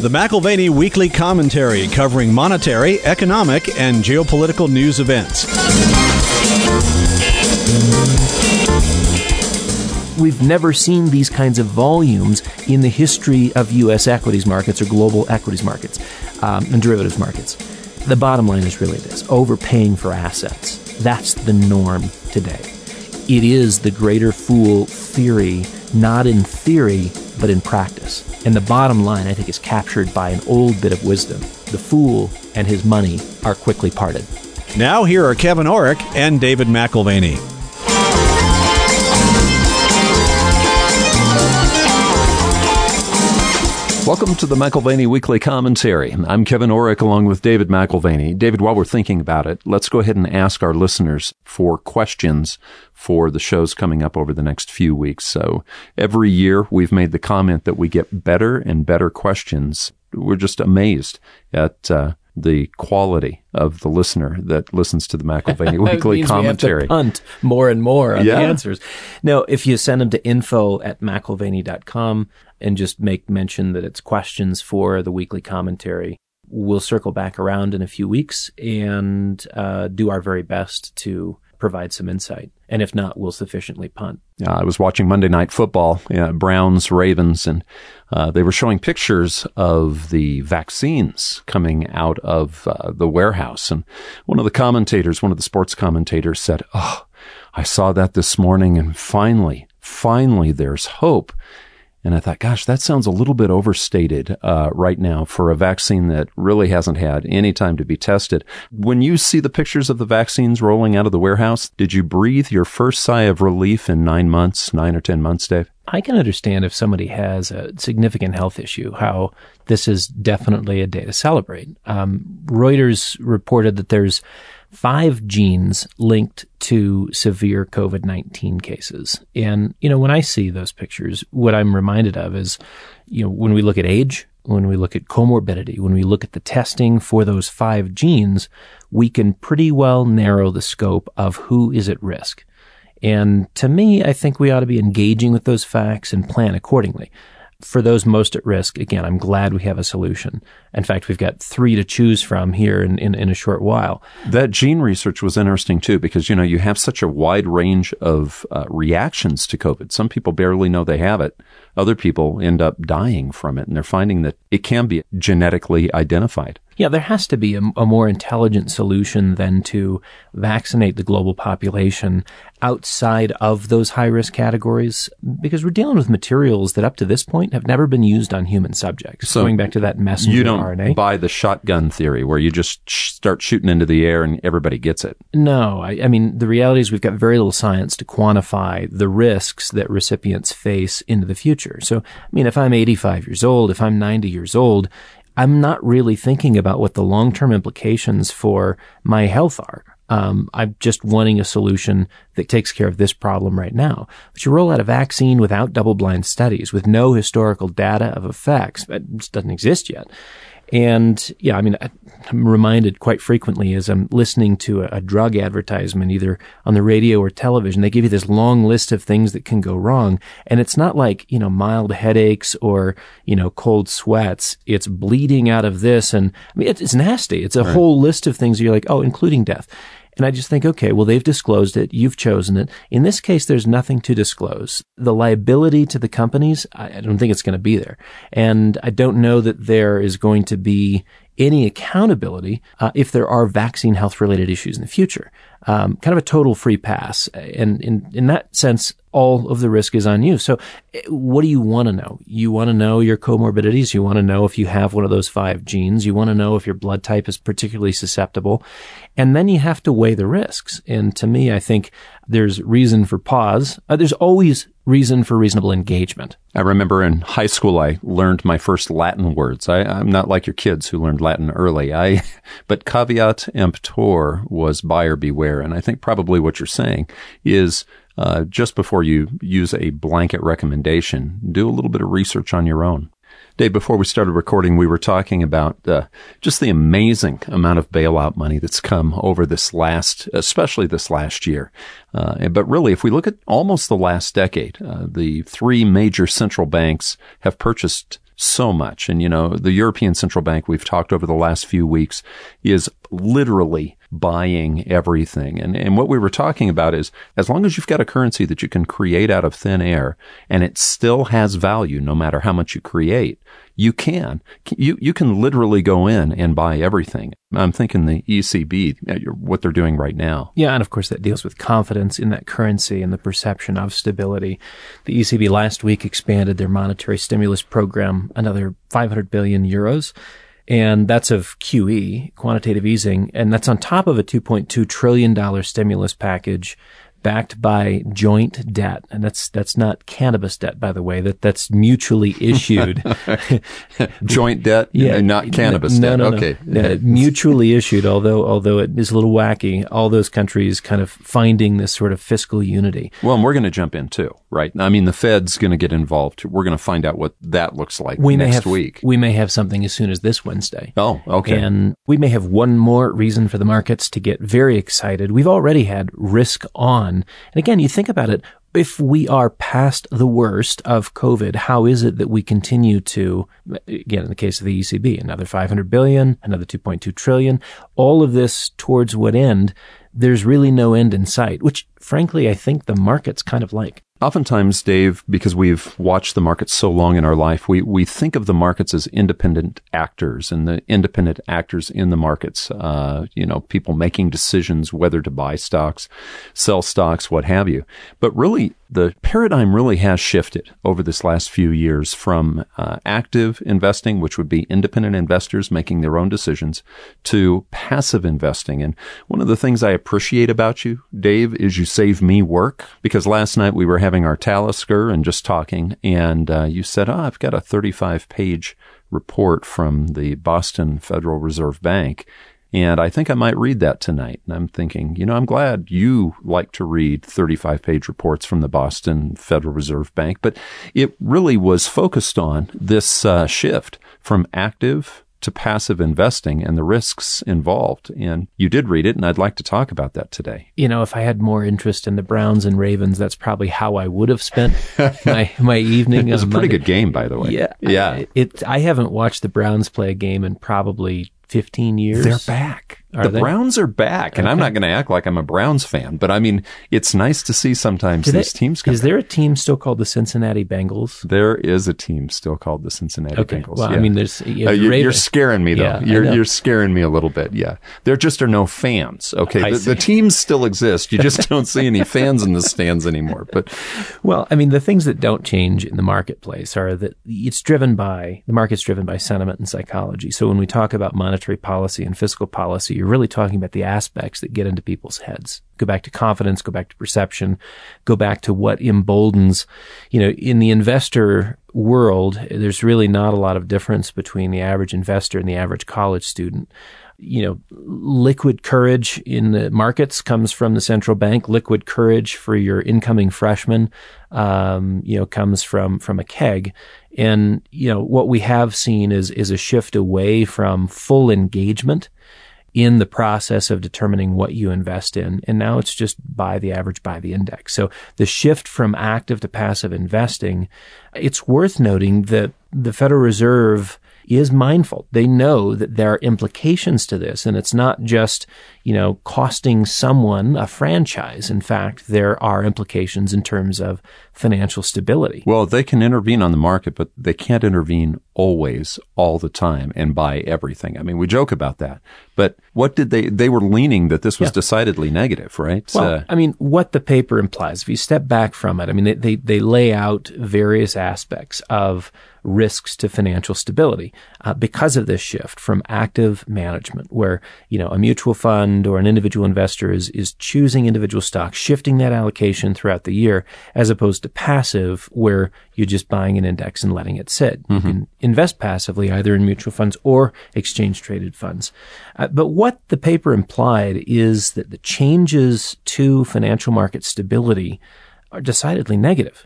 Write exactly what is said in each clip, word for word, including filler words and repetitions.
The McAlvany Weekly Commentary, covering monetary, economic, and geopolitical news events. We've never seen these kinds of volumes in the history of U S equities markets or global equities markets um, and derivatives markets. The bottom line is really this: overpaying for assets. That's the norm today. It is the greater fool theory, not in theory, but in practice. And the bottom line, I think, is captured by an old bit of wisdom. The fool and his money are quickly parted. Now here are Kevin Orrick and David McAlvany. Welcome to the McAlvany Weekly Commentary. I'm Kevin Orrick along with David McAlvany. David, while we're thinking about it, let's go ahead and ask our listeners for questions for the shows coming up over the next few weeks. So every year we've made the comment that we get better and better questions. We're just amazed at uh, the quality of the listener that listens to the McAlvany Weekly means Commentary. We have to punt more and more on yeah. the answers. No, if you send them to info at mcalvany dot com and just make mention that it's questions for the weekly commentary, we'll circle back around in a few weeks and uh, do our very best to provide some insight. And if not, we'll sufficiently punt. Uh, I was watching Monday Night Football, uh, Browns, Ravens, and uh, they were showing pictures of the vaccines coming out of uh, the warehouse. And one of the commentators, one of the sports commentators said, "Oh, I saw that this morning, and finally, finally there's hope." And I thought, gosh, that sounds a little bit overstated uh, right now for a vaccine that really hasn't had any time to be tested. When you see the pictures of the vaccines rolling out of the warehouse, did you breathe your first sigh of relief in nine months, nine or ten months, Dave? I can understand if somebody has a significant health issue, how this is definitely a day to celebrate. Um, Reuters reported that there's five genes linked to severe COVID nineteen cases. And, you know, when I see those pictures, what I'm reminded of is, you know, when we look at age, when we look at comorbidity, when we look at the testing for those five genes, we can pretty well narrow the scope of who is at risk. And to me, I think we ought to be engaging with those facts and plan accordingly. For those most at risk, again, I'm glad we have a solution. In fact, we've got three to choose from here in, in, in a short while. That gene research was interesting, too, because, you know, you have such a wide range of uh, reactions to COVID. Some people barely know they have it. Other people end up dying from it, and they're finding that it can be genetically identified. Yeah, there has to be a, a more intelligent solution than to vaccinate the global population outside of those high-risk categories, because we're dealing with materials that up to this point have never been used on human subjects. So going back to that messenger you don't R N A. Buy the shotgun theory where you just sh- start shooting into the air and everybody gets it. No, I, I mean, the reality is we've got very little science to quantify the risks that recipients face into the future. So, I mean, if I'm eighty-five years old, if I'm ninety years old, I'm not really thinking about what the long-term implications for my health are. Um, I'm just wanting a solution that takes care of this problem right now. But you roll out a vaccine without double-blind studies, with no historical data of effects. It just doesn't exist yet. And yeah, I mean, I'm reminded quite frequently as I'm listening to a, a drug advertisement, either on the radio or television, they give you this long list of things that can go wrong. And it's not like, you know, mild headaches or, you know, cold sweats. It's bleeding out of this. And I mean, it's, it's nasty. It's a right. whole list of things you're like, oh, including death. And I just think, okay, well, they've disclosed it. You've chosen it. In this case, there's nothing to disclose. The liability to the companies, I don't think it's going to be there. And I don't know that there is going to be any accountability uh, if there are vaccine health-related issues in the future. Um, kind of a total free pass. And in, in that sense, all of the risk is on you. So what do you want to know? You want to know your comorbidities. You want to know if you have one of those five genes. You want to know if your blood type is particularly susceptible. And then you have to weigh the risks. And to me, I think there's reason for pause. Uh, there's always reason for reasonable engagement. I remember in high school, I learned my first Latin words. I, I'm not like your kids who learned Latin early. I, but caveat emptor was buyer beware. And I think probably what you're saying is, uh, just before you use a blanket recommendation, do a little bit of research on your own. Dave, before we started recording, we were talking about uh, just the amazing amount of bailout money that's come over this last, especially this last year. Uh, but really, if we look at almost the last decade, uh, the three major central banks have purchased so much. And, you know, the European Central Bank, we've talked over the last few weeks, is literally buying everything. And, and what we were talking about is, as long as you've got a currency that you can create out of thin air and it still has value no matter how much you create, you can. You, you can literally go in and buy everything. I'm thinking the E C B, what they're doing right now. Yeah, and of course that deals with confidence in that currency and the perception of stability. The E C B last week expanded their monetary stimulus program another five hundred billion euros. And that's of Q E, quantitative easing, and that's on top of a two point two trillion dollars stimulus package backed by joint debt. And that's that's not cannabis debt, by the way. That That's mutually issued. Joint debt, yeah, not cannabis no, debt. No, no, okay. Uh, mutually issued, although although it is a little wacky, all those countries kind of finding this sort of fiscal unity. Well, and we're going to jump in too, right? I mean, the Fed's going to get involved. We're going to find out what that looks like we next may have, week. We may have something as soon as this Wednesday. Oh, okay. And we may have one more reason for the markets to get very excited. We've already had risk on. And again, you think about it, if we are past the worst of COVID, how is it that we continue to, again, in the case of the E C B, another five hundred billion, another two point two trillion, all of this towards what end? There's really no end in sight, which frankly, I think the markets kind of like. Oftentimes, Dave, because we've watched the markets so long in our life, we, we think of the markets as independent actors and the independent actors in the markets, uh, you know, people making decisions whether to buy stocks, sell stocks, what have you. But really, the paradigm really has shifted over this last few years from uh, active investing, which would be independent investors making their own decisions, to passive investing. And one of the things I appreciate about you, Dave, is you save me work, because last night we were having our Talisker and just talking, and uh, you said, oh, I've got a thirty-five page report from the Boston Federal Reserve Bank, and I think I might read that tonight. And I'm thinking, you know, I'm glad you like to read thirty-five page reports from the Boston Federal Reserve Bank, but it really was focused on this uh, shift from active to passive investing and the risks involved. And you did read it, and I'd like to talk about that today. You know, if I had more interest in the Browns and Ravens, that's probably how I would have spent my, my evening. It was a pretty Monday. good game, by the way. Yeah. Yeah. I, it, I haven't watched the Browns play a game in probably fifteen years. They're back. Are the they? Browns are back. And Okay. I'm not going to act like I'm a Browns fan, but I mean, it's nice to see sometimes Do these they- teams come Is back. there a team still called the Cincinnati Bengals? There is a team still called the Cincinnati Okay. Bengals. Well, yeah. I mean, there's you know, Uh, the you're, Raven- you're scaring me, though. Yeah, I you're know. you're scaring me a little bit. Yeah, there just are no fans. Okay, I the, see. the teams still exist. You just don't see any fans in the stands anymore. But Well, I mean, the things that don't change in the marketplace are that it's driven by, the market's driven by sentiment and psychology. So when we talk about monetary policy and fiscal policy, you're really talking about the aspects that get into people's heads. Go back to confidence, go back to perception, go back to what emboldens, you know, in the investor world, there's really not a lot of difference between the average investor and the average college student. You know, liquid courage in the markets comes from the central bank. Liquid courage for your incoming freshman, um, you know, comes from, from a keg. And, you know, what we have seen is, is a shift away from full engagement in the process of determining what you invest in. And now it's just buy the average, buy the index. So the shift from active to passive investing, it's worth noting that the Federal Reserve is mindful. They know that there are implications to this, and it's not just, you know, costing someone a franchise. In fact, there are implications in terms of financial stability. well, they can intervene on the market, but they can't intervene always, all the time, and buy everything. I mean, we joke about that, but what did they? They were leaning that this was Yeah. decidedly negative, right? Well, Uh, I mean, what the paper implies, if you step back from it, I mean, they, they, they lay out various aspects of risks to financial stability uh, because of this shift from active management, where, you know, a mutual fund or an individual investor is, is choosing individual stocks, shifting that allocation throughout the year, as opposed to passive, where you're just buying an index and letting it sit. You can invest passively either in mutual funds or exchange traded funds. Uh, but what the paper implied is that the changes to financial market stability are decidedly negative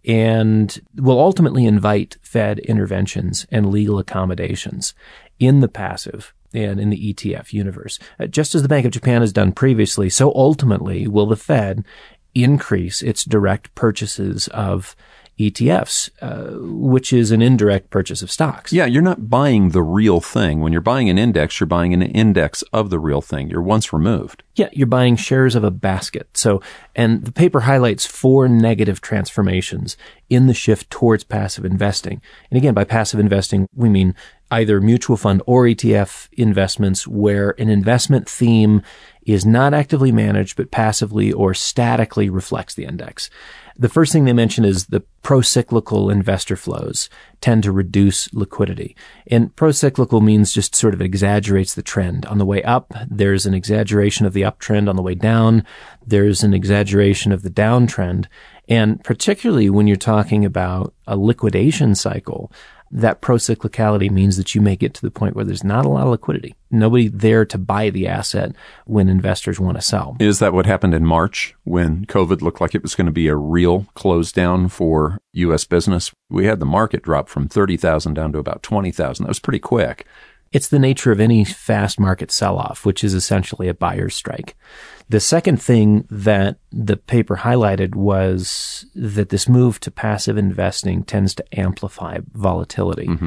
and will ultimately invite Fed interventions and legal accommodations in the passive and in the E T F universe. Uh, just as the Bank of Japan has done previously, so ultimately will the Fed increase its direct purchases of E T Fs, uh, which is an indirect purchase of stocks. Yeah, you're not buying the real thing. When you're buying an index, you're buying an index of the real thing. You're once removed. Yeah, you're buying shares of a basket. So, and the paper highlights four negative transformations in the shift towards passive investing. And again, by passive investing, we mean either mutual fund or E T F investments where an investment theme is not actively managed, but passively or statically reflects the index. The first thing they mention is the pro-cyclical investor flows tend to reduce liquidity. And pro-cyclical means just sort of exaggerates the trend. On the way up, there's an exaggeration of the uptrend. On the way down, there's an exaggeration of the downtrend. And particularly when you're talking about a liquidation cycle, that pro-cyclicality means that you may get to the point where there's not a lot of liquidity. Nobody there to buy the asset when investors want to sell. Is that what happened in March when COVID looked like it was going to be a real close down for U S business? We had the market drop from thirty thousand down to about twenty thousand. That was pretty quick. It's the nature of any fast market sell-off, which is essentially a buyer's strike. The second thing that the paper highlighted was that this move to passive investing tends to amplify volatility. Mm-hmm.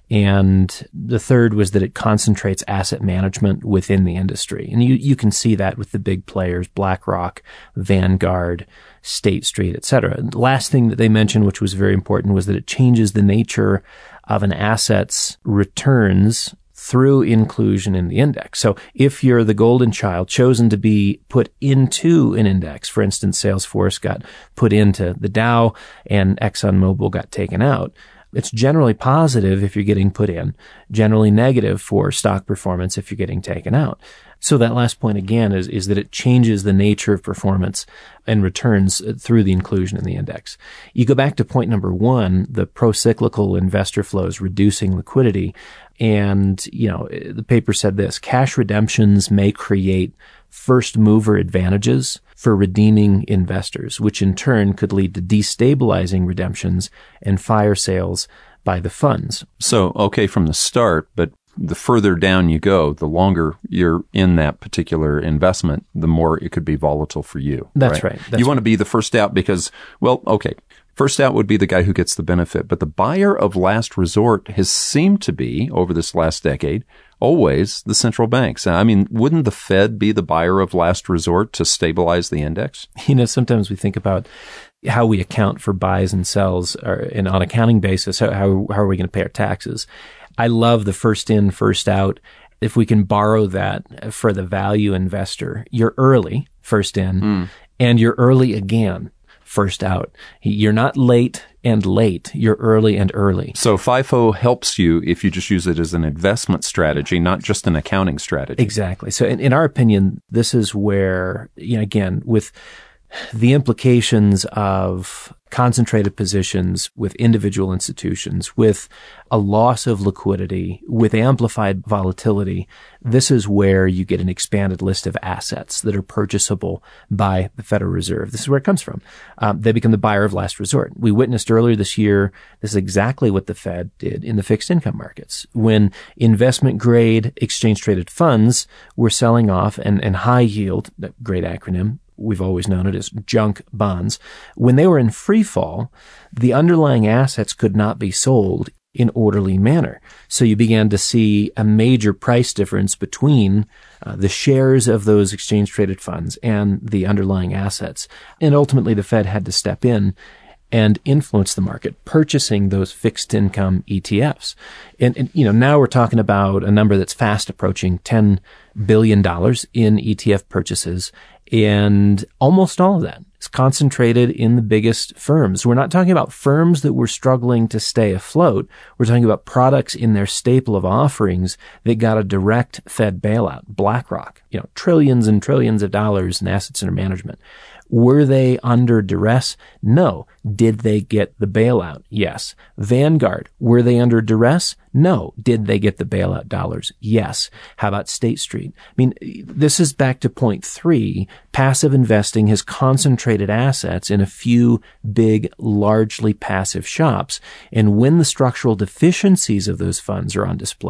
And the third was that it concentrates asset management within the industry. And you, you can see that with the big players, BlackRock, Vanguard, State Street, et cetera. The last thing that they mentioned, which was very important, was that it changes the nature of an asset's returns through inclusion in the index. So if you're the golden child chosen to be put into an index, for instance, Salesforce got put into the Dow and ExxonMobil got taken out, it's generally positive if you're getting put in, generally negative for stock performance if you're getting taken out. So that last point again is, is that it changes the nature of performance and returns through the inclusion in the index. You go back to point number one, the pro-cyclical investor flows reducing liquidity. And, you know, the paper said this, cash redemptions may create first mover advantages for redeeming investors, which in turn could lead to destabilizing redemptions and fire sales by the funds. So, okay, from the start, but the further down you go, the longer you're in that particular investment, the more it could be volatile for you. That's right. right. That's you want right. to be the first out because, well, okay, first out would be the guy who gets the benefit, but the buyer of last resort has seemed to be, over this last decade, always the central banks. I mean, wouldn't the Fed be the buyer of last resort to stabilize the index? You know, sometimes we think about how we account for buys and sells, or and on accounting basis, how, how, how are we going to pay our taxes? I love the first in, first out. If we can borrow that for the value investor, you're early, first in, mm. and you're early again, first out. You're not late and late. You're early and early. So FIFO helps you if you just use it as an investment strategy, not just an accounting strategy. Exactly. So in, in our opinion, this is where, you know, again, with the implications of concentrated positions with individual institutions, with a loss of liquidity, with amplified volatility, this is where you get an expanded list of assets that are purchasable by the Federal Reserve. This is where it comes from. Um, they become the buyer of last resort. We witnessed earlier this year, this is exactly what the Fed did in the fixed income markets. When investment grade exchange traded funds were selling off and, and high yield, that great acronym, we've always known it as junk bonds. When they were in free fall, the underlying assets could not be sold in orderly manner. So you began to see a major price difference between uh, the shares of those exchange traded funds and the underlying assets. And ultimately the Fed had to step in and influence the market, purchasing those fixed income E T Fs. And, and, you know, now we're talking about a number that's fast approaching ten billion dollars in E T F purchases. And almost all of that is concentrated in the biggest firms. We're not talking about firms that were struggling to stay afloat. We're talking about products in their staple of offerings that got a direct Fed bailout. BlackRock, you know, trillions and trillions of dollars in assets under management. Were they under duress? No. Did they get the bailout? Yes. Vanguard, were they under duress? No. Did they get the bailout dollars? Yes. How about State Street? I mean, this is back to point three. Passive investing has concentrated assets in a few big, largely passive shops. And when the structural deficiencies of those funds are on display,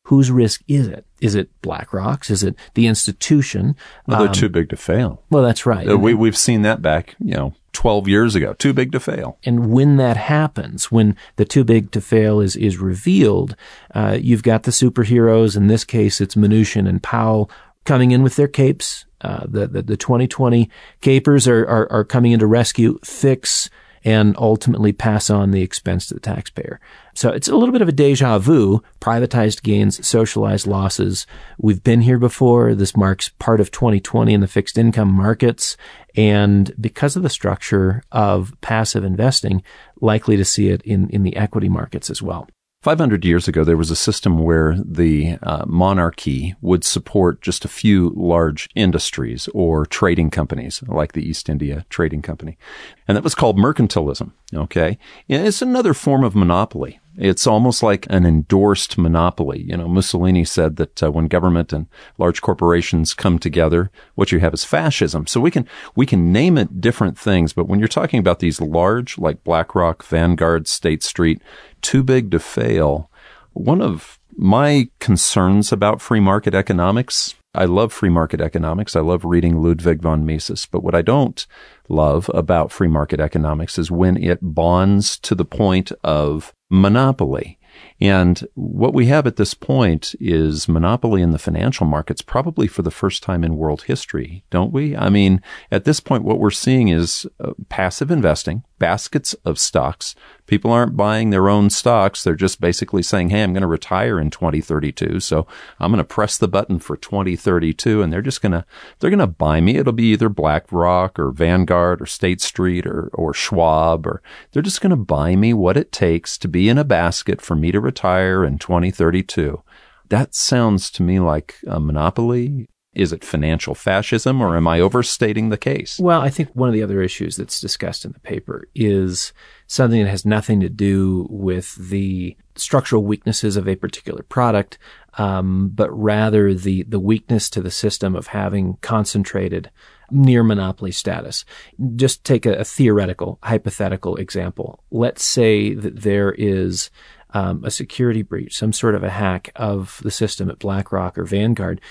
whose risk is it? Is it BlackRock's? Is it the institution? Well, they're um, too big to fail. Well, that's right. Uh, we, we've seen that back, you know, twelve years ago. Too big to fail. And when that happens, when the too big to fail is, is revealed, uh, you've got the superheroes. In this case, it's Mnuchin and Powell coming in with their capes. Uh, the, the, the twenty twenty capers are, are, are coming in to rescue, fix, and ultimately pass on the expense to the taxpayer. So it's a little bit of a deja vu, privatized gains, socialized losses. We've been here before. This marks part of twenty twenty in the fixed income markets. And because of the structure of passive investing, likely to see it in, in the equity markets as well. five hundred years ago, there was a system where the uh, monarchy would support just a few large industries or trading companies, like the East India Trading Company. And that was called mercantilism, okay? And it's another form of monopoly. It's almost like an endorsed monopoly. You know, Mussolini said that uh, when government and large corporations come together, what you have is fascism. So we can we can name it different things, but when you're talking about these large, like BlackRock, Vanguard, State Street, too big to fail, one of my concerns about free market economics, I love free market economics. I love reading Ludwig von Mises. But what I don't love about free market economics is when it bonds to the point of monopoly. And what we have at this point is monopoly in the financial markets, probably for the first time in world history, don't we? I mean, at this point, what we're seeing is uh, passive investing, baskets of stocks. People aren't buying their own stocks. They're just basically saying, hey, I'm going to retire in twenty thirty-two. So I'm going to press the button for twenty thirty-two. And they're just going to, they're going to buy me. It'll be either BlackRock or Vanguard or State Street or, or Schwab, or they're just going to buy me what it takes to be in a basket for me to retire in twenty thirty-two. That sounds to me like a monopoly. Is it financial fascism, or am I overstating the case? Well, I think one of the other issues that's discussed in the paper is something that has nothing to do with the structural weaknesses of a particular product, um, but rather the, the weakness to the system of having concentrated near monopoly status. Just take a, a theoretical, hypothetical example. Let's say that there is Um, a security breach, some sort of a hack of the system at BlackRock or Vanguard,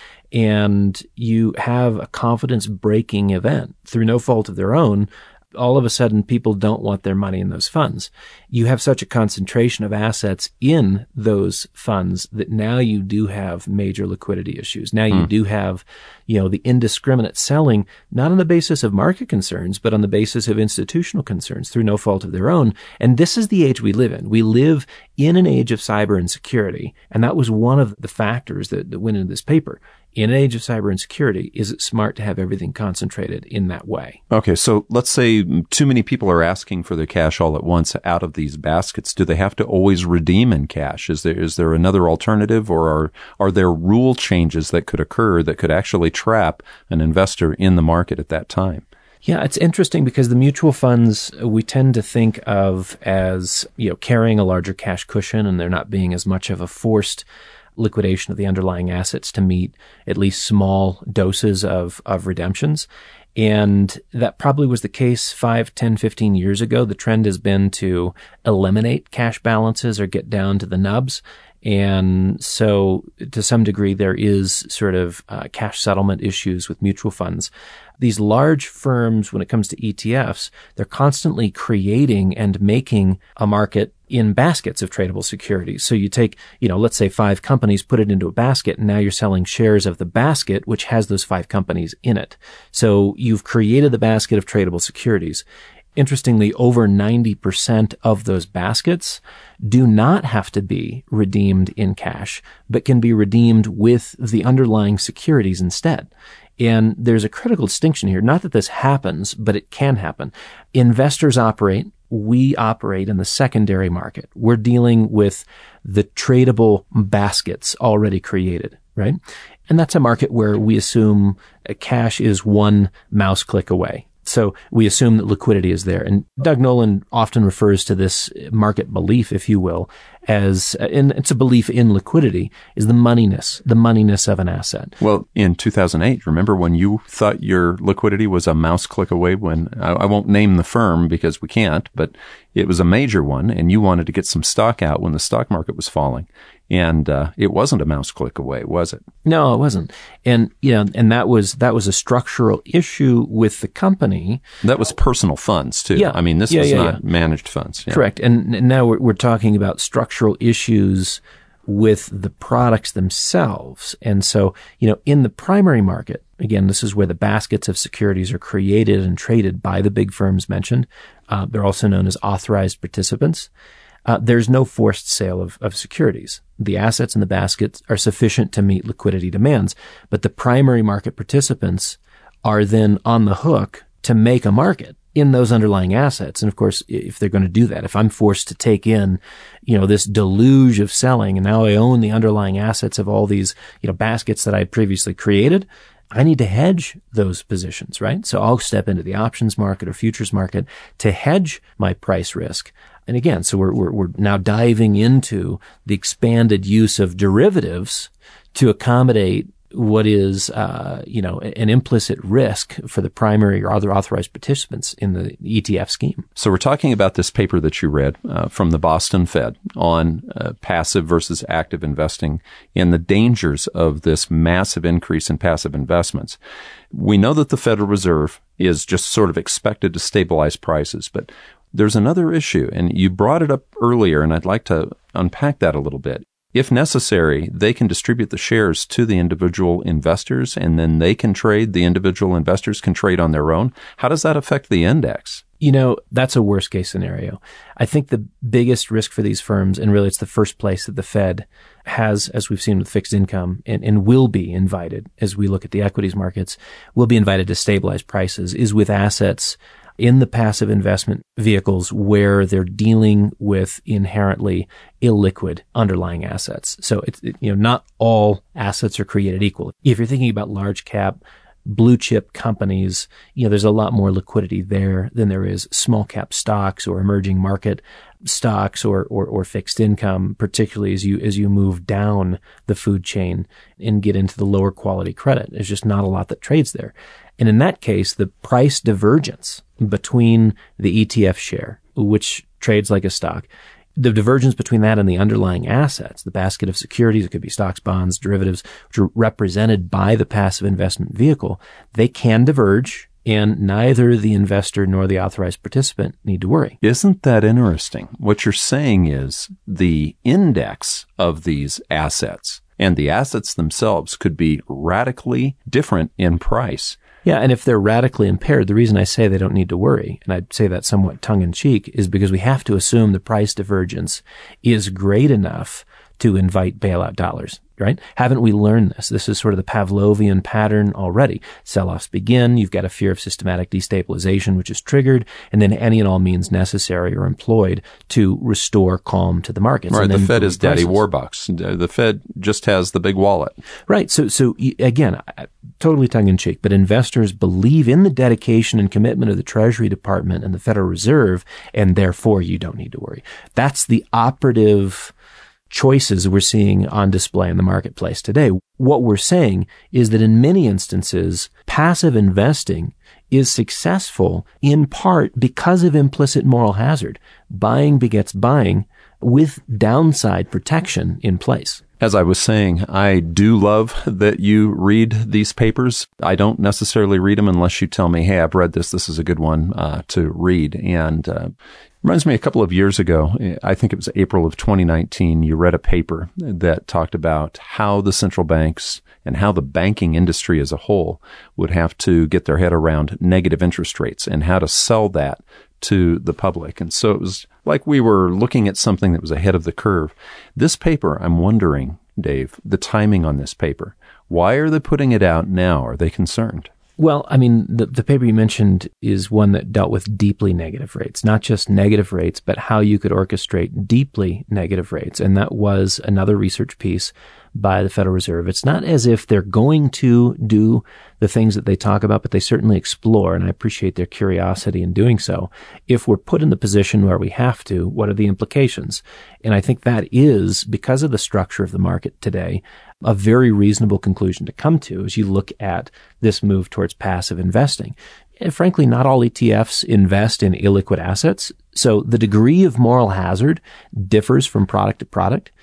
and you have a confidence-breaking event through no fault of their own. All of a sudden, people don't want their money in those funds. You have such a concentration of assets in those funds that now you do have major liquidity issues. Now you mm. do have, you know, the indiscriminate selling, not on the basis of market concerns, but on the basis of institutional concerns through no fault of their own. And this is the age we live in. We live in an age of cyber insecurity. And that was one of the factors that, that went into this paper. In an age of cyber insecurity, is it smart to have everything concentrated in that way? Okay, so let's say too many people are asking for their cash all at once out of these baskets. Do they have to always redeem in cash? Is there is there another alternative, or are are there rule changes that could occur that could actually trap an investor in the market at that time? Yeah, it's interesting because the mutual funds we tend to think of as, you know, carrying a larger cash cushion, and there not being as much of a forced liquidation of the underlying assets to meet at least small doses of, of redemptions. And that probably was the case five, ten, fifteen years ago. The trend has been to eliminate cash balances or get down to the nubs. And so to some degree, there is sort of uh, cash settlement issues with mutual funds. These large firms, when it comes to E T Fs, they're constantly creating and making a market in baskets of tradable securities. So you take, you know, let's say five companies, put it into a basket, and now you're selling shares of the basket, which has those five companies in it. So you've created the basket of tradable securities. Interestingly, over ninety percent of those baskets do not have to be redeemed in cash, but can be redeemed with the underlying securities instead. And there's a critical distinction here. Not that this happens, but it can happen. Investors operate. We operate in the secondary market. We're dealing with the tradable baskets already created, right? And that's a market where we assume cash is one mouse click away. So we assume that liquidity is there. And Doug Nolan often refers to this market belief, if you will, as, and it's a belief in liquidity, is the moneyness, the moneyness of an asset. Well, in two thousand eight, remember when you thought your liquidity was a mouse click away when, I, I won't name the firm because we can't, but it was a major one, and you wanted to get some stock out when the stock market was falling. And uh, it wasn't a mouse click away, was it? No, it wasn't. And, you know, and that was, that was a structural issue with the company. That was personal funds, too. Yeah. I mean, this yeah, was yeah, not yeah. managed funds. Yeah. Correct. And now we're, we're talking about structural issues with the products themselves. And so, you know, in the primary market, again, this is where the baskets of securities are created and traded by the big firms mentioned. Uh, they're also known as authorized participants. Uh, there's no forced sale of, of securities. The assets in the baskets are sufficient to meet liquidity demands, but the primary market participants are then on the hook to make a market in those underlying assets. And of course, if they're going to do that, if I'm forced to take in, you know, this deluge of selling, and now I own the underlying assets of all these, you know, baskets that I had previously created, I need to hedge those positions, right? So I'll step into the options market or futures market to hedge my price risk. And again, so we're, we're, we're now diving into the expanded use of derivatives to accommodate what is, uh, you know, an implicit risk for the primary or other authorized participants in the E T F scheme. So we're talking about this paper that you read uh, from the Boston Fed on uh, passive versus active investing and the dangers of this massive increase in passive investments. We know that the Federal Reserve is just sort of expected to stabilize prices, but there's another issue, and you brought it up earlier, and I'd like to unpack that a little bit. If necessary, they can distribute the shares to the individual investors, and then they can trade, the individual investors can trade on their own. How does that affect the index? You know, that's a worst case scenario. I think the biggest risk for these firms, and really it's the first place that the Fed has, as we've seen with fixed income, and, and will be invited as we look at the equities markets, will be invited to stabilize prices, is with assets in the passive investment vehicles where they're dealing with inherently illiquid underlying assets. So it's, it, you know, not all assets are created equal. If you're thinking about large cap, blue chip companies, you know, there's a lot more liquidity there than there is small cap stocks or emerging market stocks or, or, or fixed income, particularly as you, as you move down the food chain and get into the lower quality credit. There's just not a lot that trades there. And in that case, the price divergence between the E T F share, which trades like a stock, the divergence between that and the underlying assets, the basket of securities, it could be stocks, bonds, derivatives, which are represented by the passive investment vehicle, they can diverge, and neither the investor nor the authorized participant need to worry. Isn't that interesting? What you're saying is the index of these assets and the assets themselves could be radically different in price. Yeah, and if they're radically impaired, the reason I say they don't need to worry, and I'd say that somewhat tongue-in-cheek, is because we have to assume the price divergence is great enough to invite bailout dollars, right? Haven't we learned this? This is sort of the Pavlovian pattern already. Sell-offs begin, you've got a fear of systematic destabilization, which is triggered, and then any and all means necessary are employed to restore calm to the markets. Right, and the then Fed is Daddy prices. Warbucks. The Fed just has the big wallet. Right, so, so again, totally tongue-in-cheek, but investors believe in the dedication and commitment of the Treasury Department and the Federal Reserve, and therefore you don't need to worry. That's the operative choices we're seeing on display in the marketplace today. What we're saying is that in many instances, passive investing is successful in part because of implicit moral hazard. Buying begets buying with downside protection in place. As I was saying, I do love that you read these papers. I don't necessarily read them unless you tell me, hey, I've read this. This is a good one uh, to read. And uh, reminds me a couple of years ago, I think it was April of twenty nineteen, you read a paper that talked about how the central banks and how the banking industry as a whole would have to get their head around negative interest rates and how to sell that to the public. And so it was like we were looking at something that was ahead of the curve. This paper, I'm wondering, Dave, the timing on this paper. Why are they putting it out now? Are they concerned? Well, I mean, the, the paper you mentioned is one that dealt with deeply negative rates, not just negative rates, but how you could orchestrate deeply negative rates. And that was another research piece by the Federal Reserve. It's not as if they're going to do the things that they talk about, but they certainly explore, and I appreciate their curiosity in doing so. If we're put in the position where we have to, what are the implications? And I think that is, because of the structure of the market today, a very reasonable conclusion to come to as you look at this move towards passive investing. And frankly, not all E T Fs invest in illiquid assets, so the degree of moral hazard differs from product to product.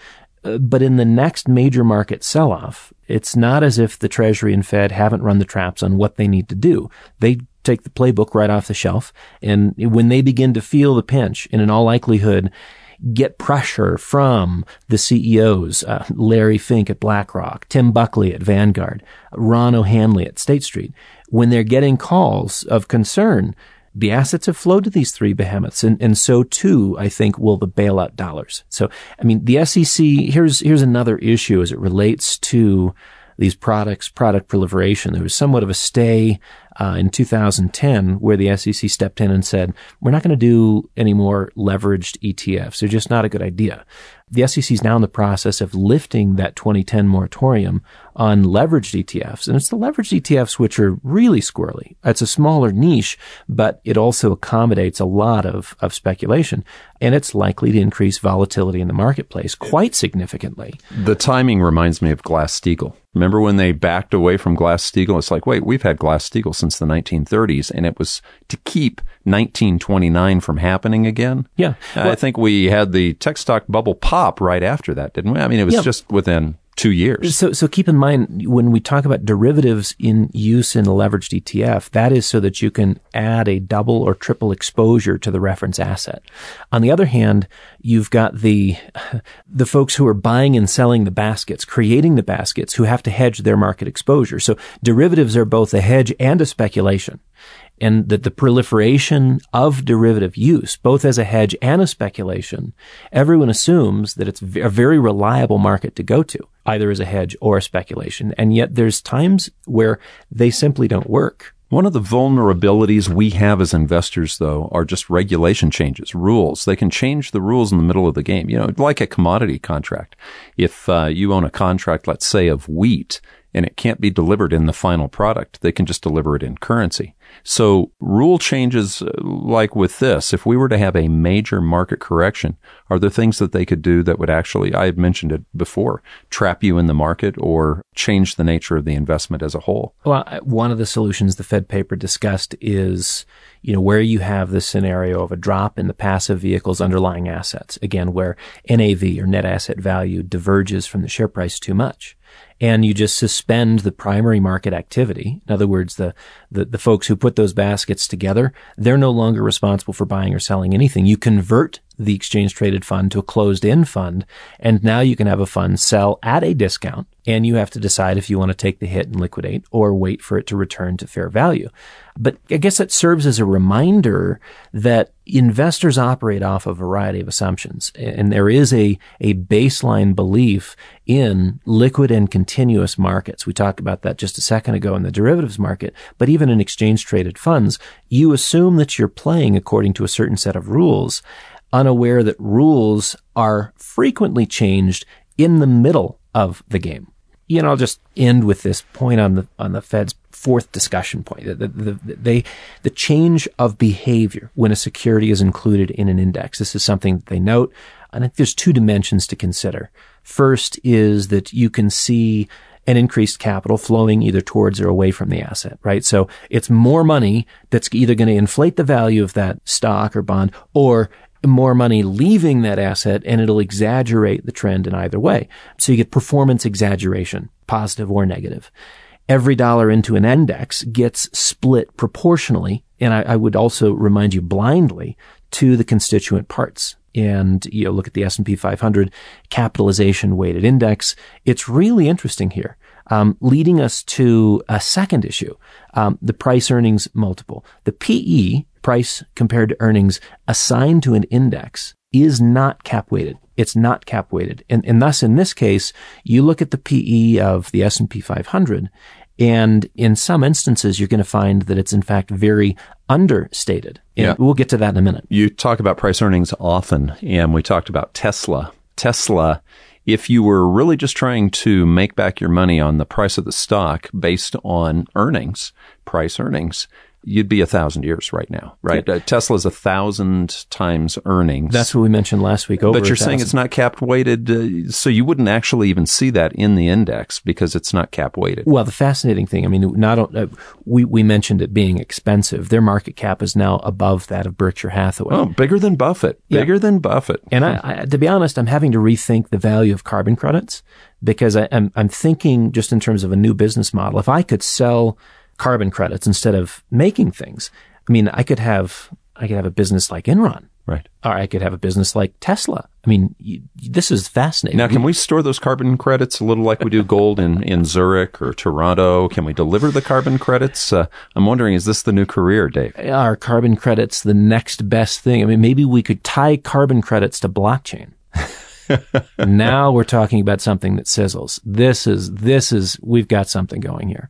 Uh, but in the next major market sell-off, it's not as if the Treasury and Fed haven't run the traps on what they need to do. They take the playbook right off the shelf. And when they begin to feel the pinch, and in all likelihood, get pressure from the C E Os, uh, Larry Fink at BlackRock, Tim Buckley at Vanguard, Ron O'Hanley at State Street, when they're getting calls of concern, the assets have flowed to these three behemoths, and, and so too, I think, will the bailout dollars. So, I mean, the S E C, here's, here's another issue as it relates to these products, product proliferation. There was somewhat of a stay uh, in two thousand ten where the S E C stepped in and said, we're not going to do any more leveraged E T Fs. They're just not a good idea. The S E C is now in the process of lifting that twenty ten moratorium on leveraged E T Fs. And it's the leveraged E T Fs which are really squirrely. It's a smaller niche, but it also accommodates a lot of, of speculation. And it's likely to increase volatility in the marketplace quite significantly. The timing reminds me of Glass-Steagall. Remember when they backed away from Glass-Steagall? It's like, wait, we've had Glass-Steagall since the nineteen thirties, and it was to keep nineteen twenty-nine from happening again. Yeah. Well, I think we had the tech stock bubble pop right after that, didn't we? I mean, it was yeah. just within two years. So, so keep in mind, when we talk about derivatives in use in a leveraged E T F, that is so that you can add a double or triple exposure to the reference asset. On the other hand, you've got the, the folks who are buying and selling the baskets, creating the baskets, who have to hedge their market exposure. So derivatives are both a hedge and a speculation. And that the proliferation of derivative use, both as a hedge and a speculation, everyone assumes that it's a very reliable market to go to, either as a hedge or a speculation. And yet there's times where they simply don't work. One of the vulnerabilities we have as investors, though, are just regulation changes, rules. They can change the rules in the middle of the game. You know, like a commodity contract. If uh, you own a contract, let's say, of wheat, and it can't be delivered in the final product, they can just deliver it in currency. So rule changes like with this, if we were to have a major market correction, are there things that they could do that would actually, I had mentioned it before, trap you in the market or change the nature of the investment as a whole? Well, one of the solutions the Fed paper discussed is, you know, where you have this scenario of a drop in the passive vehicle's underlying assets, again, where N A V or net asset value diverges from the share price too much. And you just suspend the primary market activity. In other words, the, the, the folks who put those baskets together, they're no longer responsible for buying or selling anything. You convert the exchange traded fund to a closed end fund, and now you can have a fund sell at a discount, and you have to decide if you want to take the hit and liquidate or wait for it to return to fair value. But I guess it serves as a reminder that investors operate off a variety of assumptions, and there is a, a baseline belief in liquid and continuous markets. We talked about that just a second ago in the derivatives market, but even in exchange traded funds, you assume that you're playing according to a certain set of rules, unaware that rules are frequently changed in the middle of the game. You know, I'll just end with this point on the on the Fed's fourth discussion point. The, the, the, they, the change of behavior when a security is included in an index. This is something that they note. I think there's two dimensions to consider. First is that you can see an increased capital flowing either towards or away from the asset, right? So it's more money that's either going to inflate the value of that stock or bond, or more money leaving that asset, and it'll exaggerate the trend in either way. So you get performance exaggeration, positive or negative. Every dollar into an index gets split proportionally, and I, I would also remind you blindly, to the constituent parts. And you know, look at the S and P five hundred capitalization weighted index. It's really interesting here, um, leading us to a second issue, um, the price earnings multiple. The P E, price compared to earnings, assigned to an index is not cap weighted. It's not cap weighted. And, and thus, in this case, you look at the P E of the S and P five hundred, and in some instances, you're going to find that it's in fact very understated. And yeah. We'll get to that in a minute. You talk about price earnings often, and we talked about Tesla. Tesla, if you were really just trying to make back your money on the price of the stock based on earnings, price earnings, you'd be a thousand years right now, right? Yeah. Uh, Tesla's a thousand times earnings. That's what we mentioned last week. Over but you're saying it's not cap weighted, uh, so you wouldn't actually even see that in the index because it's not cap weighted. Well, the fascinating thing, I mean, not uh, we we mentioned it being expensive. Their market cap is now above that of Berkshire Hathaway. Oh, bigger than Buffett. Bigger yeah. than Buffett. And I, I, to be honest, I'm having to rethink the value of carbon credits because I, I'm I'm thinking just in terms of a new business model. If I could sell carbon credits instead of making things, I mean, I could have I could have a business like Enron. Right. Or I could have a business like Tesla. I mean, you, this is fascinating. Now, can we store those carbon credits a little like we do gold in, in Zurich or Toronto? Can we deliver the carbon credits? Uh, I'm wondering, is this the new career, Dave? Are carbon credits the next best thing? I mean, maybe we could tie carbon credits to blockchain. Now we're talking about something that sizzles. This is, this is, we've got something going here.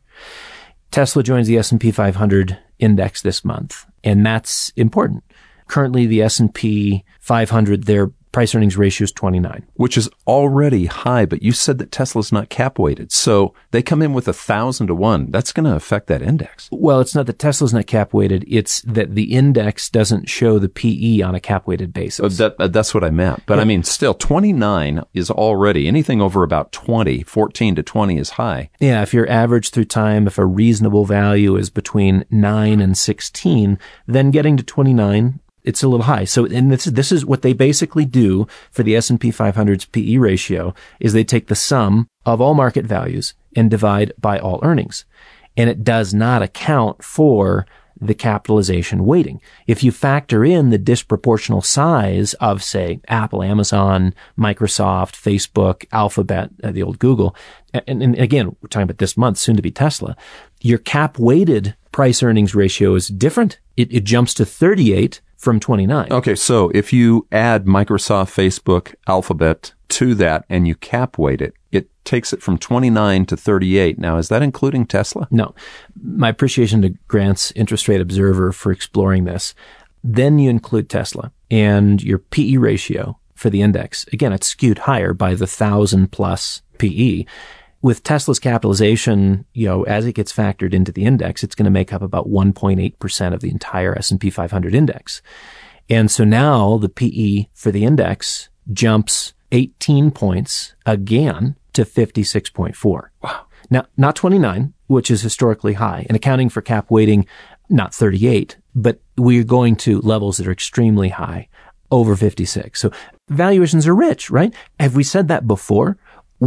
Tesla joins the S and P five hundred index this month, and that's important. Currently, the S and P five hundred, their price earnings ratio is twenty-nine. Which is already high, but you said that Tesla's not cap weighted. So they come in with a thousand to one. That's going to affect that index. Well, it's not that Tesla's not cap weighted. It's that the index doesn't show the P E on a cap weighted basis. Oh, that, uh, that's what I meant. But yeah. I mean, still, twenty-nine is already anything over about twenty, fourteen to twenty is high. Yeah. If you're average through time, if a reasonable value is between nine and sixteen, then getting to twenty-nine, it's a little high. So, and this, this is what they basically do for the S and P five hundred's P E ratio is they take the sum of all market values and divide by all earnings. And it does not account for the capitalization weighting. If you factor in the disproportional size of, say, Apple, Amazon, Microsoft, Facebook, Alphabet, uh, the old Google, and, and again, we're talking about this month, soon to be Tesla, your cap weighted price earnings ratio is different. It, it jumps to thirty-eight from twenty-nine. Okay, so if you add Microsoft, Facebook, Alphabet to that and you cap weight it, it takes it from twenty-nine to thirty-eight. Now, is that including Tesla? No. My appreciation to Grant's Interest Rate Observer for exploring this. Then you include Tesla and your P E ratio for the index. Again, it's skewed higher by the thousand plus P E. With Tesla's capitalization, you know, as it gets factored into the index, it's going to make up about one point eight percent of the entire S and P five hundred index. And so now the P E for the index jumps eighteen points again to fifty-six point four. Wow. Now, not twenty-nine, which is historically high, and accounting for cap weighting, not thirty-eight, but we're going to levels that are extremely high, over fifty-six. So valuations are rich, right? Have we said that before?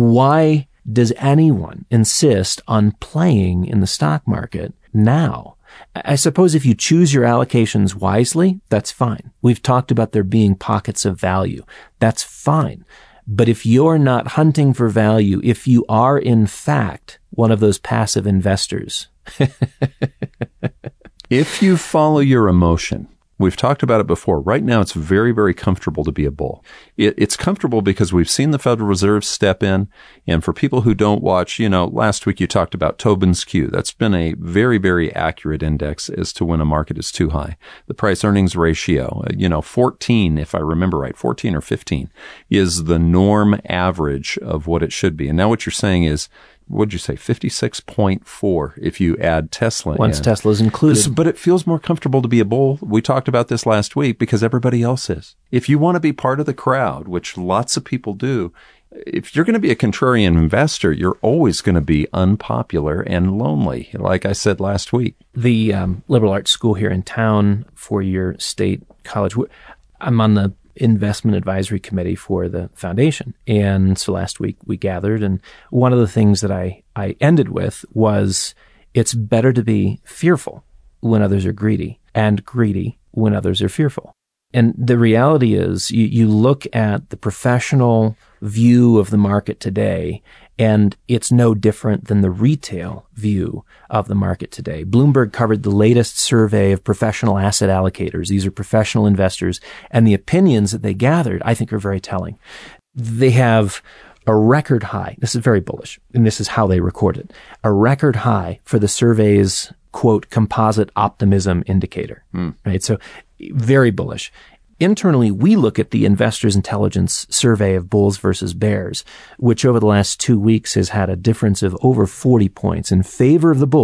Why does anyone insist on playing in the stock market now? I suppose if you choose your allocations wisely, that's fine. We've talked about there being pockets of value. That's fine. But if you're not hunting for value, if you are in fact one of those passive investors. If you follow your emotion, we've talked about it before. Right now, it's very, very comfortable to be a bull. It, it's comfortable because we've seen the Federal Reserve step in. And for people who don't watch, you know, last week you talked about Tobin's Q. That's been a very, very accurate index as to when a market is too high. The price earnings ratio, you know, fourteen, if I remember right, fourteen or fifteen is the norm average of what it should be. And now what you're saying is, what'd you say, fifty-six point four if you add Tesla Once in. Tesla's included. This, but it feels more comfortable to be a bull. We talked about this last week because everybody else is. If you want to be part of the crowd, which lots of people do, if you're going to be a contrarian investor, you're always going to be unpopular and lonely, like I said last week. The um, liberal arts school here in town, four-year state college, I'm on the investment advisory committee for the foundation. And so last week we gathered, and one of the things that I, I ended with was it's better to be fearful when others are greedy and greedy when others are fearful. And the reality is you, you look at the professional view of the market today, and it's no different than the retail view of the market today. Bloomberg covered the latest survey of professional asset allocators. These are professional investors, and the opinions that they gathered, I think, are very telling. They have a record high. This is very bullish, and this is how they record it. A record high for the survey's, quote, composite optimism indicator, mm. right? So very bullish. Internally, we look at the Investors Intelligence survey of bulls versus bears, which over the last two weeks has had a difference of over forty points in favor of the bulls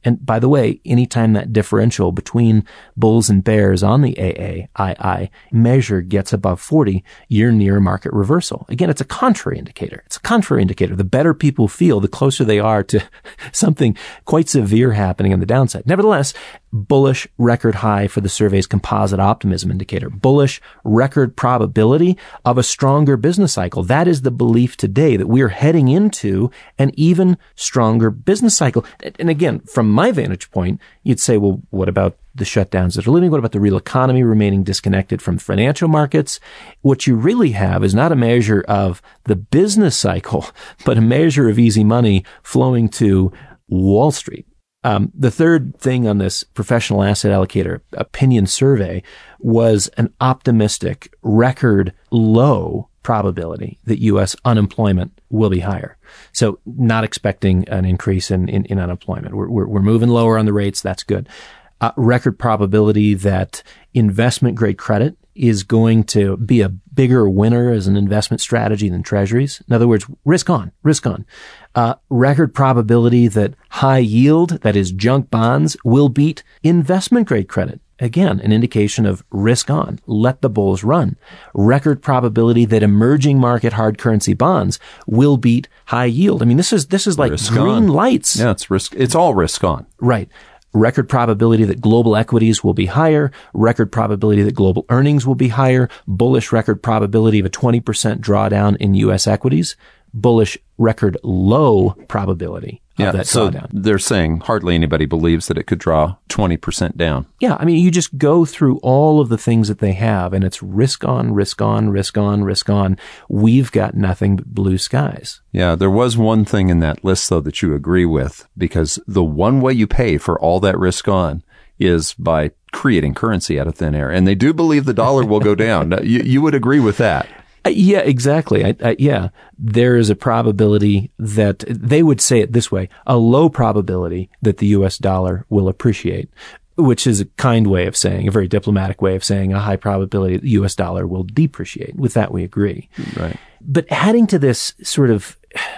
And by the way, anytime that differential between bulls and bears on the A A I I measure gets above forty, you're near a market reversal. Again, it's a contrary indicator. It's a contrary indicator. The better people feel, the closer they are to something quite severe happening on the downside. Nevertheless, bullish record high for the survey's composite optimism indicator. Bullish record probability of a stronger business cycle. That is the belief today that we are heading into an even stronger business cycle. And again, from my vantage point, you'd say, well, what about the shutdowns that are looming? What about the real economy remaining disconnected from financial markets? What you really have is not a measure of the business cycle, but a measure of easy money flowing to Wall Street. Um, the third thing on this professional asset allocator opinion survey was an optimistic record low probability that U S unemployment will be higher. So not expecting an increase in, in, in unemployment. We're, we're, we're moving lower on the rates. That's good. Uh, record probability that investment grade credit is going to be a bigger winner as an investment strategy than treasuries. In other words, risk on, risk on. Uh, record probability that high yield, that is junk bonds, will beat investment grade credit. Again, an indication of risk on. Let the bulls run. Record probability that emerging market hard currency bonds will beat high yield. I mean, this is, this is like risk green on. lights. Yeah, it's risk. It's all risk on. Right. Record probability that global equities will be higher. Record probability that global earnings will be higher. Bullish record probability of a twenty percent drawdown in U S equities. Bullish record low probability of Yeah, that so drawdown. they're saying hardly anybody believes that it could draw twenty percent down. Yeah, I mean, you just go through all of the things that they have, and it's risk on, risk on, risk on, risk on. We've got nothing but blue skies. Yeah, there was one thing in that list, though, that you agree with, because the one way you pay for all that risk on is by creating currency out of thin air. And they do believe the dollar will go down. You, you would agree with that. Uh, yeah, exactly. I, I, yeah, there is a probability that they would say it this way, a low probability that the U S dollar will appreciate, which is a kind way of saying, a very diplomatic way of saying a high probability that the U S dollar will depreciate. With that, we agree. Right. But adding to this sort of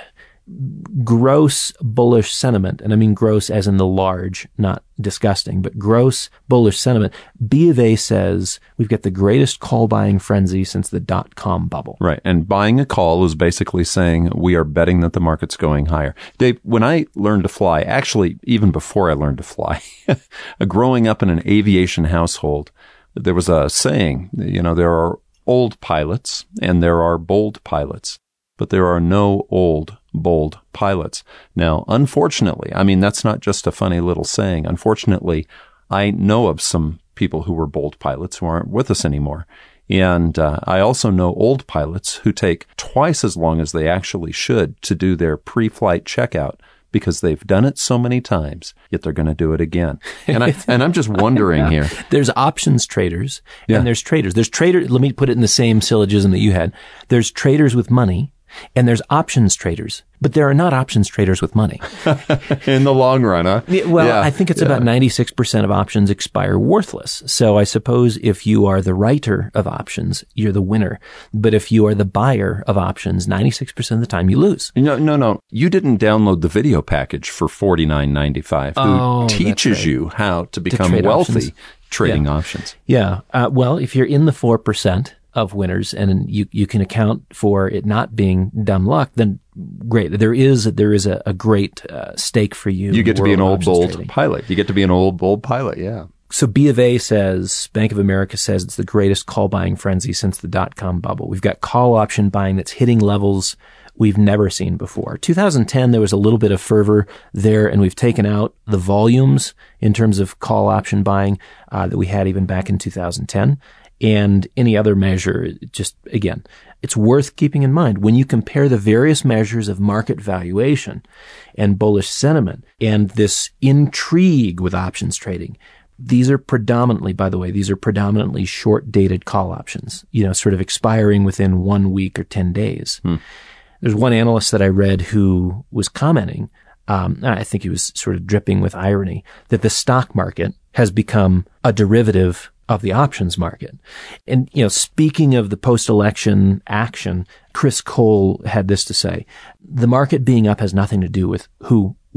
gross bullish sentiment, and I mean gross as in the large, not disgusting, but gross bullish sentiment, B of A says we've got the greatest call buying frenzy since the dot-com bubble. Right. And buying a call is basically saying we are betting that the market's going higher. Dave, when I learned to fly, actually, even before I learned to fly, growing up in an aviation household, there was a saying, you know, there are old pilots and there are bold pilots, but there are no old bold pilots. Now, unfortunately, I mean, that's not just a funny little saying. Unfortunately, I know of some people who were bold pilots who aren't with us anymore. And uh, I also know old pilots who take twice as long as they actually should to do their pre-flight checkout because they've done it so many times, yet they're going to do it again. And, I, and I'm just wondering here. There's options traders Yeah. and there's traders. There's traders, let me put it in the same syllogism that you had. There's traders with money and there's options traders, but there are not options traders with money. In the long run, huh? Yeah, well, Yeah, I think it's yeah. about ninety-six percent of options expire worthless. So I suppose if you are the writer of options, you're the winner. But if you are the buyer of options, ninety-six percent of the time you lose. No, no, no. You didn't download the video package for forty-nine ninety-five, who Oh, that's teaches right. you how to become trade wealthy options. trading Yeah. options. Yeah. Uh, well, if you're in the four percent of winners and you, you can account for it not being dumb luck, then great. There is, there is a, a great uh, stake for you. You in get the to be world an of old options bold trading. pilot. You get to be an old bold pilot. Yeah. So B of A says, Bank of America says it's the greatest call buying frenzy since the dot-com bubble. We've got call option buying that's hitting levels we've never seen before. two thousand ten, there was a little bit of fervor there, and we've taken out the volumes in terms of call option buying uh, that we had even back in two thousand ten. And any other measure, just, again, it's worth keeping in mind when you compare the various measures of market valuation and bullish sentiment and this intrigue with options trading. These are predominantly, by the way, these are predominantly short-dated call options, you know, sort of expiring within one week or ten days. Hmm. There's one analyst that I read who was commenting, um, I think he was sort of dripping with irony, that the stock market has become a derivative of the options market. And, you know, speaking of the post-election action, Chris Cole had this to say: the market being up has nothing to do with who won the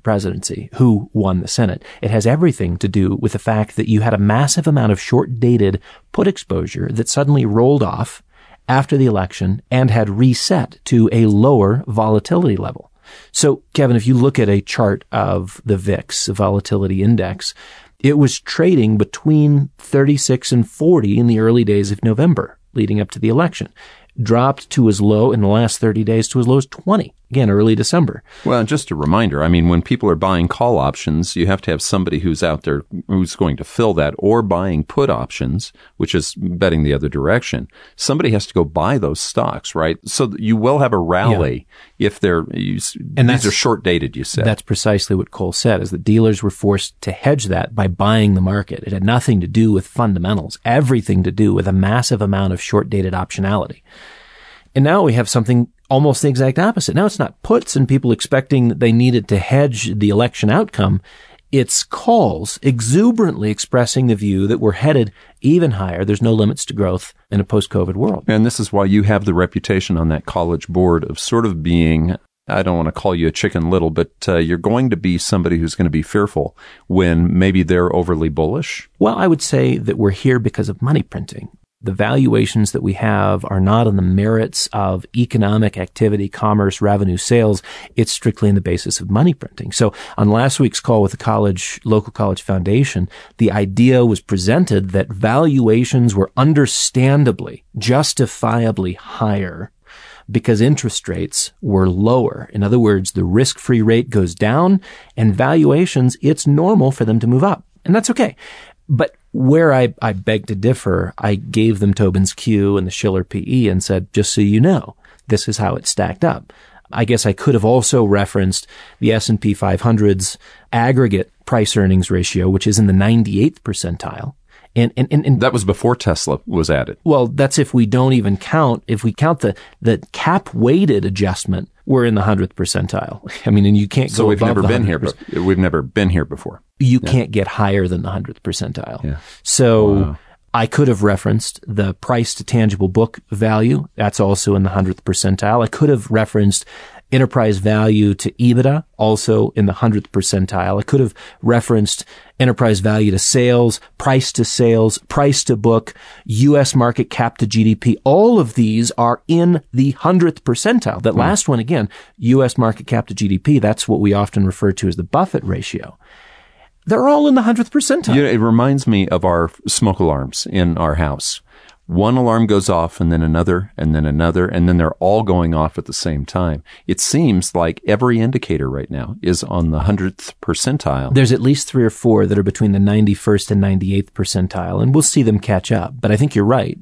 presidency, who won the Senate. It has everything to do with the fact that you had a massive amount of short-dated put exposure that suddenly rolled off after the election and had reset to a lower volatility level. So, Kevin, if you look at a chart of the V I X, the volatility index, it was trading between thirty-six and forty in the early days of November, leading up to the election. Dropped to as low in the last thirty days to as low as twenty. Again, early December. Well, just a reminder, I mean, when people are buying call options, you have to have somebody who's out there who's going to fill that, or buying put options, which is betting the other direction. Somebody has to go buy those stocks, right? So you will have a rally yeah. if they're, you, and these are short dated, you said. That's precisely what Cole said, is that dealers were forced to hedge that by buying the market. It had nothing to do with fundamentals, everything to do with a massive amount of short dated optionality. And now we have something almost the exact opposite. Now it's not puts and people expecting that they needed to hedge the election outcome. It's calls exuberantly expressing the view that we're headed even higher. There's no limits to growth in a post-COVID world. And this is why you have the reputation on that college board of sort of being, I don't want to call you a chicken little, but uh, you're going to be somebody who's going to be fearful when maybe they're overly bullish. Well, I would say that we're here because of money printing. The valuations that we have are not on the merits of economic activity, commerce, revenue, sales. It's strictly on the basis of money printing. So on last week's call with the college, local college foundation, the idea was presented that valuations were understandably, justifiably higher because interest rates were lower. In other words, the risk-free rate goes down, and valuations, it's normal for them to move up. And that's okay. But where I, I beg to differ, I gave them Tobin's Q and the Shiller P E and said, just so you know, this is how it stacked up. I guess I could have also referenced the S and P five hundred's aggregate price earnings ratio, which is in the ninety-eighth percentile. And, and, and, and that was before Tesla was added. Well, that's if we don't even count, if we count the, the cap weighted adjustment, we're in the hundredth percentile. I mean, and you can't go so we've above never the been here, but we've never been here before. You yeah. can't get higher than the hundredth percentile. Yeah. So wow. I could have referenced the price to tangible book value. That's also in the hundredth percentile. I could have referenced enterprise value to EBITDA, also in the hundredth percentile. I could have referenced enterprise value to sales, price to sales, price to book, U S market cap to G D P. All of these are in the hundredth percentile. That mm. last one, again, U S market cap to G D P, that's what we often refer to as the Buffett ratio. They're all in the hundredth percentile. You know, it reminds me of our smoke alarms in our house. One alarm goes off and then another and then another, and then they're all going off at the same time. It seems like every indicator right now is on the hundredth percentile. There's at least three or four that are between the ninety-first and ninety-eighth percentile, and we'll see them catch up. But I think you're right.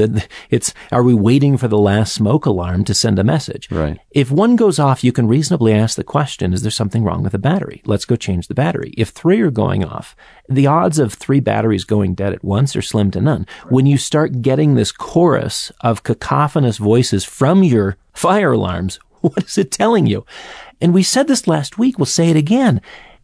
It's, are we waiting for the last smoke alarm to send a message? Right. If one goes off, you can reasonably ask the question, is there something wrong with the battery? Let's go change the battery. If three are going off, the odds of three batteries going dead at once are slim to none. Right. When you start getting this chorus of cacophonous voices from your fire alarms, what is it telling you? And we said this last week, we'll say it again.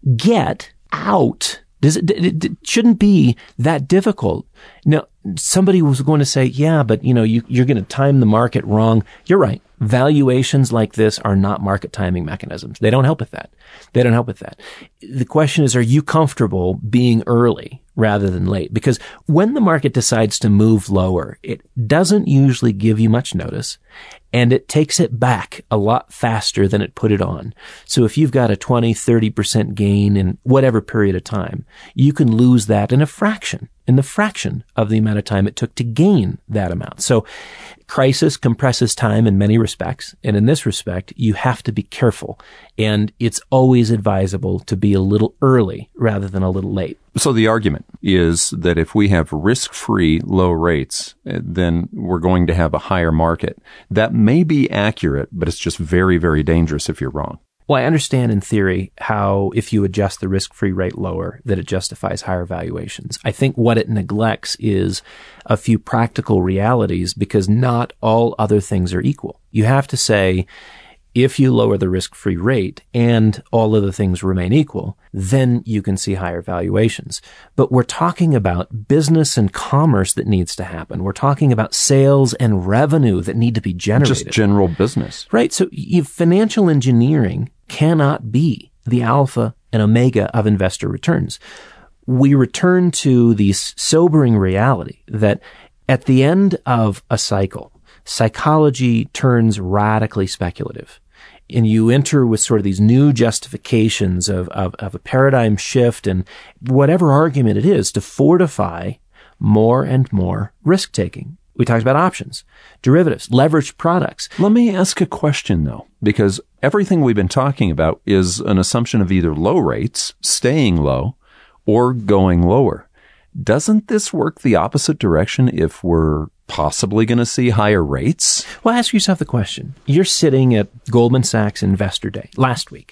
Get out. Does it, it, it shouldn't be that difficult. Now, somebody was going to say, yeah, but you know, you, you're going to time the market wrong. You're right. Valuations like this are not market timing mechanisms. They don't help with that. They don't help with that. The question is, are you comfortable being early rather than late? Because when the market decides to move lower, it doesn't usually give you much notice, and it takes it back a lot faster than it put it on. So if you've got a twenty, thirty percent gain in whatever period of time, you can lose that in a fraction, in the fraction of the amount of time it took to gain that amount. So crisis compresses time in many respects, and in this respect, you have to be careful. And it's always advisable to be a little early rather than a little late. So the argument is that if we have risk-free low rates, then we're going to have a higher market. That may be accurate, but it's just very, very dangerous if you're wrong. Well, I understand in theory how if you adjust the risk-free rate lower, that it justifies higher valuations. I think what it neglects is a few practical realities, because not all other things are equal. You have to say, if you lower the risk-free rate and all other things remain equal, then you can see higher valuations. But we're talking about business and commerce that needs to happen. We're talking about sales and revenue that need to be generated. Just general business. Right. So you, financial engineering cannot be the alpha and omega of investor returns. We return to the sobering reality that at the end of a cycle, psychology turns radically speculative. And you enter with sort of these new justifications of, of, of a paradigm shift and whatever argument it is to fortify more and more risk-taking. We talked about options, derivatives, leveraged products. Let me ask a question, though, because everything we've been talking about is an assumption of either low rates, staying low, or going lower. Doesn't this work the opposite direction if we're possibly going to see higher rates? Well, ask yourself the question. You're sitting at Goldman Sachs Investor Day last week,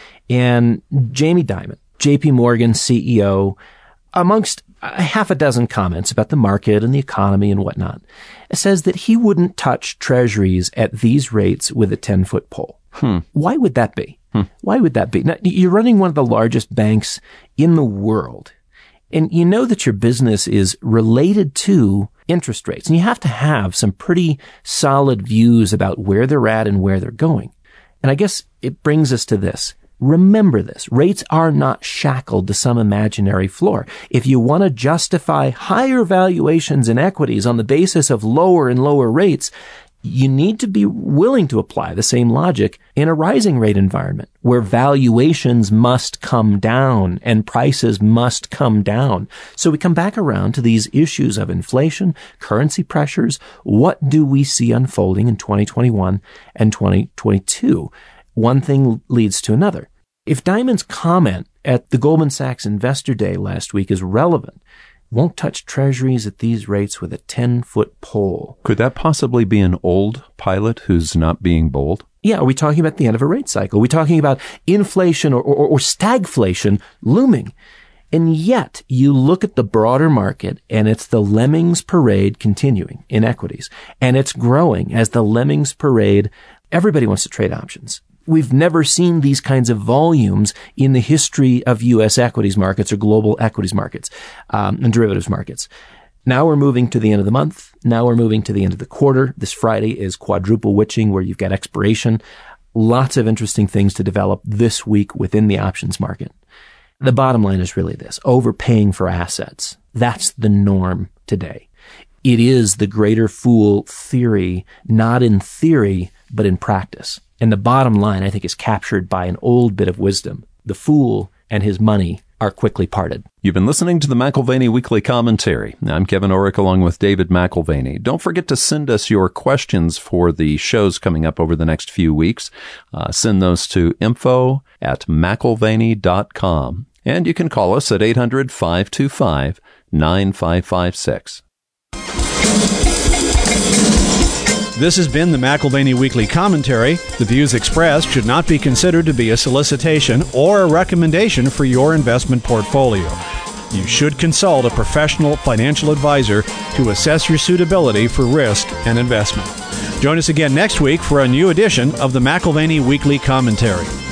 and Jamie Dimon, J P Morgan C E O, amongst a half a dozen comments about the market and the economy and whatnot, says that he wouldn't touch treasuries at these rates with a ten-foot pole. Hmm. Why would that be? Hmm. Why would that be? Now, you're running one of the largest banks in the world, and you know that your business is related to interest rates, and you have to have some pretty solid views about where they're at and where they're going. And I guess it brings us to this. Remember this. Rates are not shackled to some imaginary floor. If you want to justify higher valuations in equities on the basis of lower and lower rates, you need to be willing to apply the same logic in a rising rate environment where valuations must come down and prices must come down. So we come back around to these issues of inflation, currency pressures. What do we see unfolding in twenty twenty-one and twenty twenty-two? One thing leads to another. If Dimon's comment at the Goldman Sachs Investor Day last week is relevant, won't touch treasuries at these rates with a ten-foot pole. Could that possibly be an old pilot who's not being bold? Yeah, are we talking about the end of a rate cycle? Are we talking about inflation or, or, or stagflation looming? And yet, you look at the broader market, and it's the lemmings parade continuing in equities. And it's growing as the lemmings parade. Everybody wants to trade options. We've never seen these kinds of volumes in the history of U S equities markets or global equities markets um, and derivatives markets. Now we're moving to the end of the month. Now we're moving to the end of the quarter. This Friday is quadruple witching, where you've got expiration. Lots of interesting things to develop this week within the options market. The bottom line is really this: overpaying for assets. That's the norm today. It is the greater fool theory, not in theory, but in practice. And the bottom line, I think, is captured by an old bit of wisdom. The fool and his money are quickly parted. You've been listening to the McAlvany Weekly Commentary. I'm Kevin Orrick along with David McAlvany. Don't forget to send us your questions for the shows coming up over the next few weeks. Uh, send those to info at mcalvany dot com. And you can call us at eight hundred, five two five, nine five five six. This has been the McAlvany Weekly Commentary. The views expressed should not be considered to be a solicitation or a recommendation for your investment portfolio. You should consult a professional financial advisor to assess your suitability for risk and investment. Join us again next week for a new edition of the McAlvany Weekly Commentary.